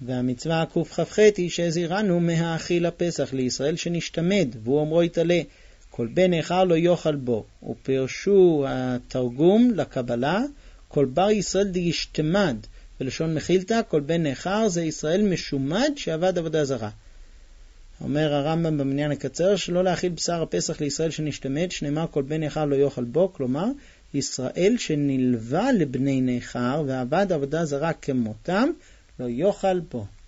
והמצווה קכ"ח היא שהזהירנו מהאכיל הפסח לישראל שנשתמד, והוא אומרו יתעלה, כל בן נכר לא יאכל בו. ופרשו התרגום לקבלה, כל בר ישראל דישתמד, בלשון מחילתא, כל בן נכר זה ישראל משומד שעבד עבודה זרה. אומר הרמב"ם במניין הקצר, שלא להאכיל בשר הפסח לישראל שנשתמד, שנאמר כל בן נכר לא יאכל בו, כלומר ישראל שנלווה לבני נכר ועבד עבודה זרה כמותם לא יאכל בו.